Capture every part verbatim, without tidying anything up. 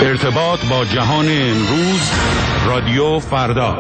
ارتباط با جهان امروز، رادیو فردا.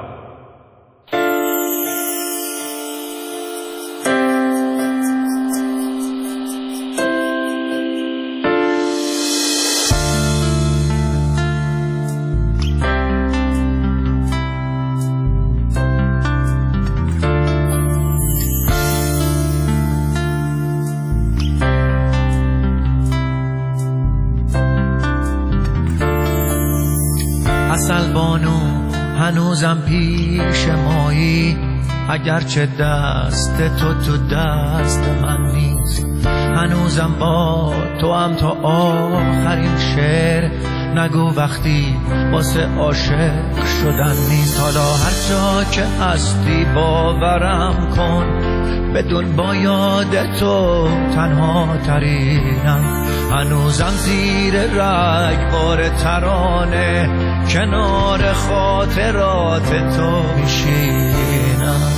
اصل بانو هنوزم پیش مایی، اگرچه دست تو تو دست من نیست. هنوزم با تو هم تا آخرین شعر، نگو وقتی واسه عاشق شدن نیست. حالا هر جا که هستی باورم کن، بدون با یاد تو تنها ترینم. هنوزم زیر رگبار ترانه، کنار خاطرات تو میشینم.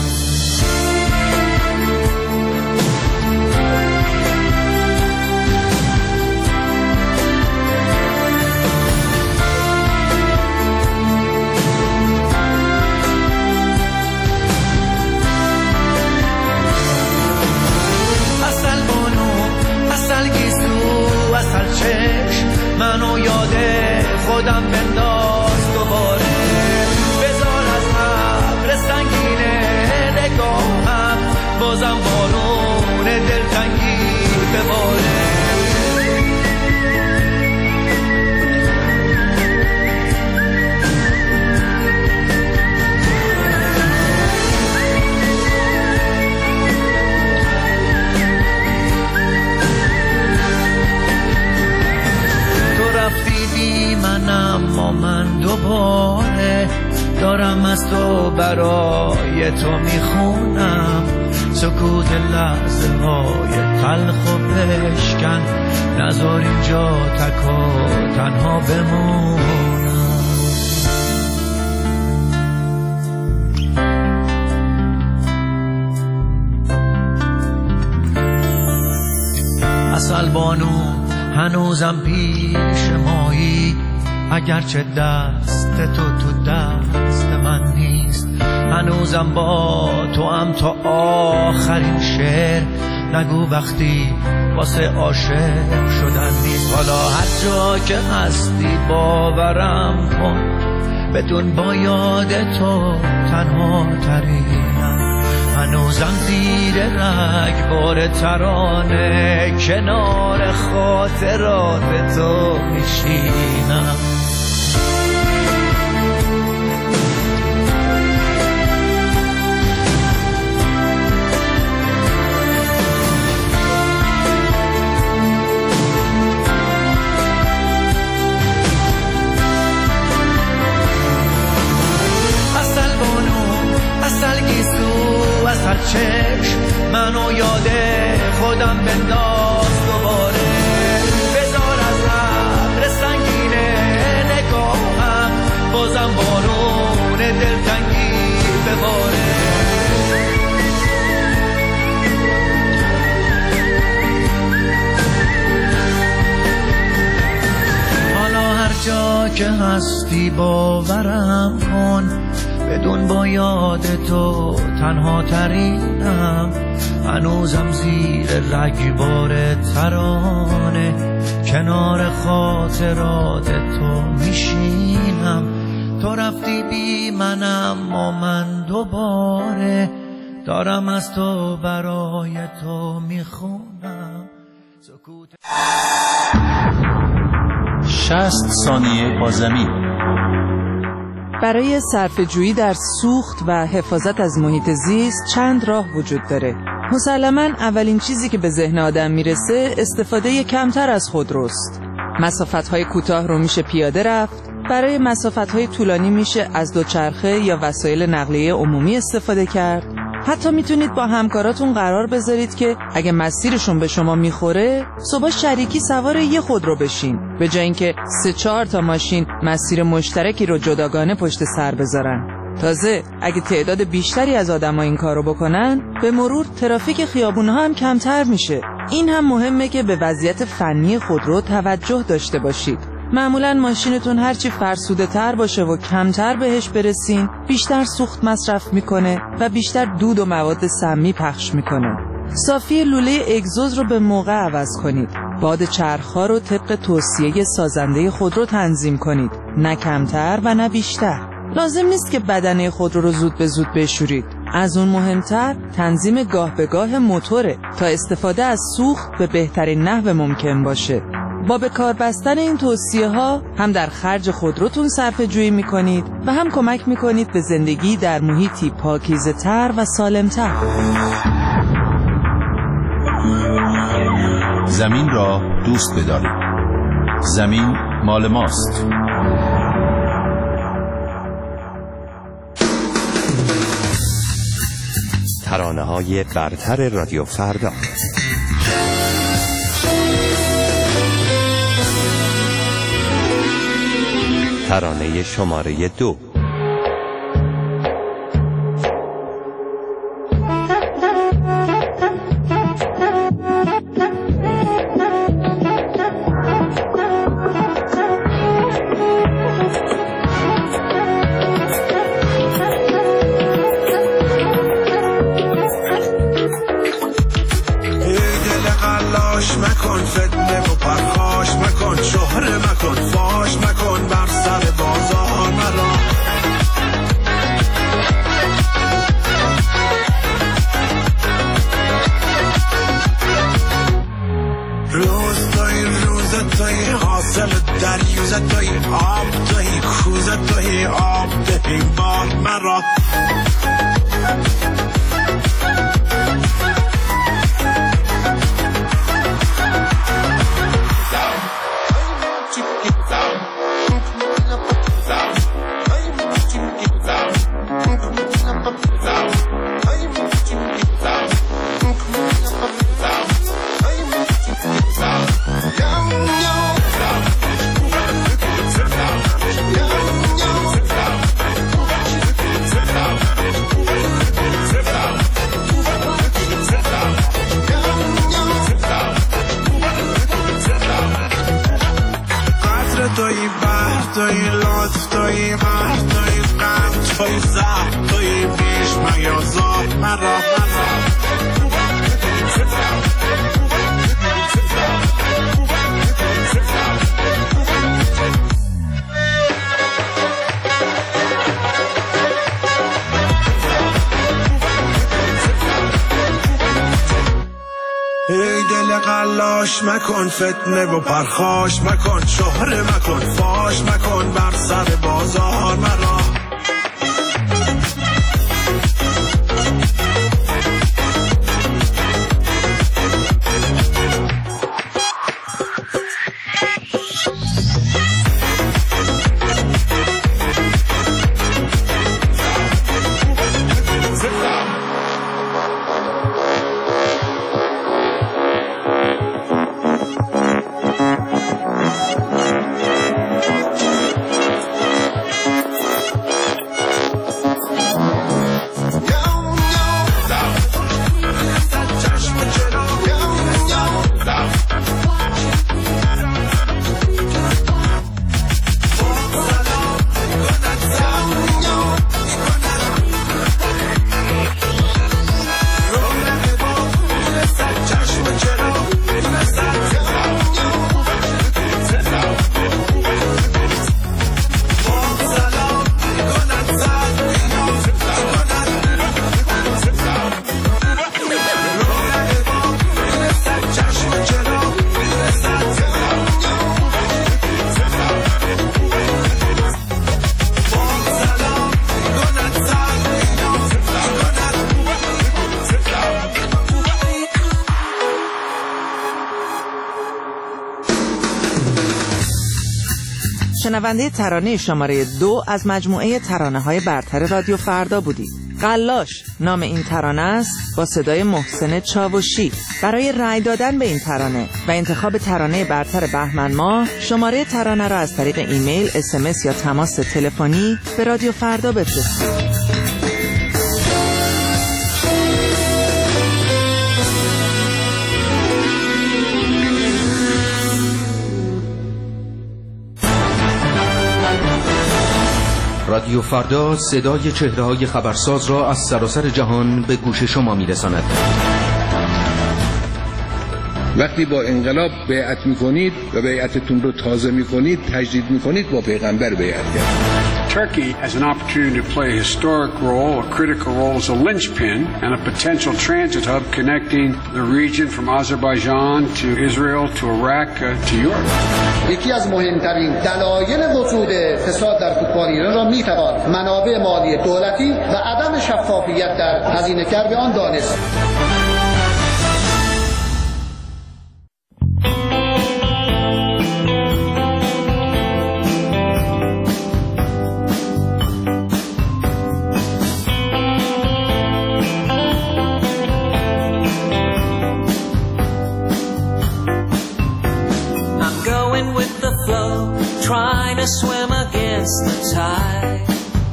منو یاده خودم بنداز دوباره، بذار از ابر سنگینه نگاهم، بازم بارون دلتنگی بباره. اما من دوباره دارم از تو برای تو میخونم، سکوت لحظه های تلخ و بشکن، نذار اینجا تک و تنها بمونم. اصل بانو هنوزم پیش مایی، اگرچه دست تو تو دست من نیست. هنوزم با تو هم تا آخرین شعر، نگو وقتی واسه عاشق شدن نیست. حالا هر جا که هستی باورم کن، بدون با یاد تو تنها ترینم. هنوزم زیر رگبار ترانه، کنار خاطرات تو میشینم. هر چشم منو یاده خودم بنداز دوباره، بذار از ابر سنگینه نگاهم، بازم بارون دلتنگی بباره. حالا هر جا که هستی باورم کن، بدون با یاد تو تنها ترینم. هنوزم زیر رگبار ترانه، کنار خاطرات تو میشینم. تو رفتی بی منم و من دوباره دارم از تو برای تو میخونم. سکوت شصت ثانیه آزمی. برای صرفه‌جویی در سوخت و حفاظت از محیط زیست چند راه وجود داره. مسلماً اولین چیزی که به ذهن آدم میرسه استفاده کمتر از خودروست. مسافت‌های کوتاه رو میشه پیاده رفت، برای مسافت‌های طولانی میشه از دوچرخه یا وسایل نقلیه عمومی استفاده کرد. حتی میتونید با همکاراتون قرار بذارید که اگه مسیرشون به شما میخوره، صبح شریکی سوار یه خودرو بشین، به جای اینکه سه چهار تا ماشین مسیر مشترکی رو جداگانه پشت سر بذارن. تازه اگه تعداد بیشتری از آدم‌ها این کارو بکنن، به مرور ترافیک خیابون‌ها هم کمتر میشه. این هم مهمه که به وضعیت فنی خودرو توجه داشته باشید. معمولاً ماشینتون هرچی فرسوده تر باشه و کمتر بهش برسین بیشتر سوخت مصرف میکنه و بیشتر دود و مواد سمی پخش میکنه. صافی لوله اگزوز رو به موقع عوض کنید. باد چرخ‌ها رو طبق توصیه سازنده خودرو تنظیم کنید، نه کمتر و نه بیشتر. لازم نیست که بدنه خودرو رو زود به زود بشورید. از اون مهمتر تنظیم گاه به گاه موتوره تا استفاده از سوخت به بهترین نحو ممکن باشه. با به کار بستن این توصیه ها هم در خرج خودروتون صرفه جویی میکنید و هم کمک میکنید به زندگی در محیطی پاکیزه تر و سالم تر. زمین را دوست بدارید. زمین مال ماست. ترانه‌های برتر رادیو فردا. ترانه شماره دو. مکن فتنه و پرخاش مکن، شهره مکن، فاش مکن، بر سر بازار مرا. روز توی روز توی حاصل دریوز توی آب توی کوز توی آب دهی بار مرا. توی بحر توی لطف توی مهر توی غم توی زهر توی بیش میازار مرا مرا. ای دل قلاش مکن فتنه و پرخاش مکن، شهره مکن، فاش مکن، بر سر بازار مرا. شنونده ترانه شماره دو از مجموعه ترانه‌های برتر رادیو فردا بودید. قلاش نام این ترانه است با صدای محسن چاوشی. برای رأی دادن به این ترانه و انتخاب ترانه برتر بهمن ماه شماره ترانه را از طریق ایمیل، اس ام اس یا تماس تلفنی به رادیو فردا بفرستید. رادیو فردا صدای چهره‌های خبرساز را از سراسر جهان به گوش شما می‌رساند. وقتی با انقلاب بیعت میکنید و بیعتتون رو تازه میکنید، تجدید میکنید، با پیغمبر بیعت کرد. Turkey has an opportunity to play a historic role, a critical role as a linchpin and a potential transit hub connecting the region from Azerbaijan to Israel to Iraq uh, to Europe. یکی از مهمترین دلایل وجود فساد در فوتبال ایران را میتوان منابع مالی دولتی و عدم شفافیت در هزینه‌کرد آن دانست. Trying to swim against the tide,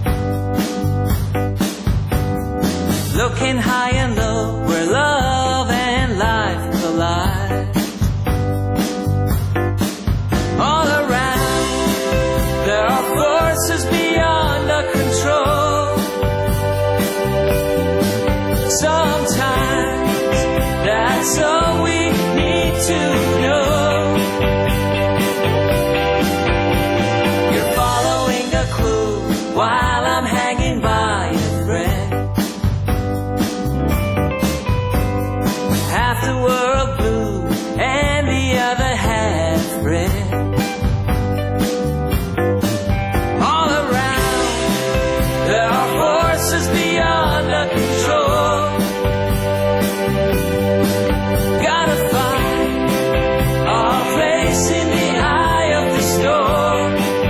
looking high and low where love and life collide. All around there are forces beyond our control. Sometimes that's all we need to know. While I'm hanging by a thread, half the world blue and the other half red. All around there are forces beyond our control. Gotta find our place in the eye of the storm.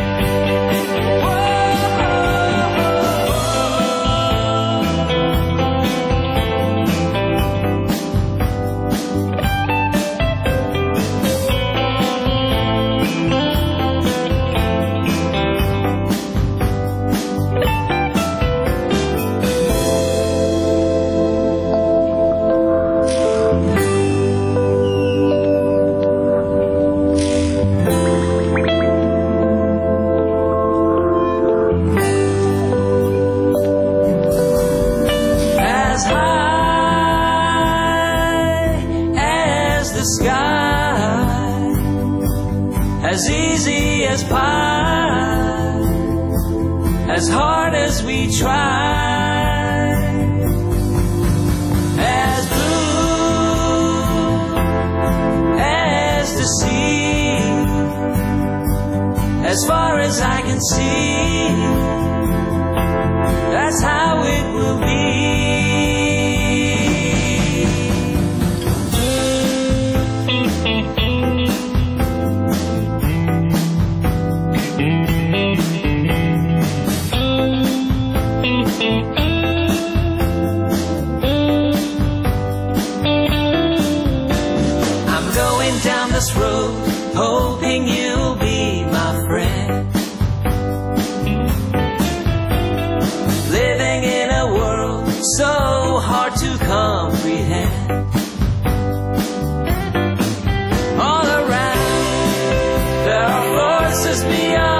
As easy as pie, as hard as we try, as blue as the sea, as far as I can see, that's how it will be. This road, hoping you'll be my friend, living in a world so hard to comprehend. All around there are forces beyond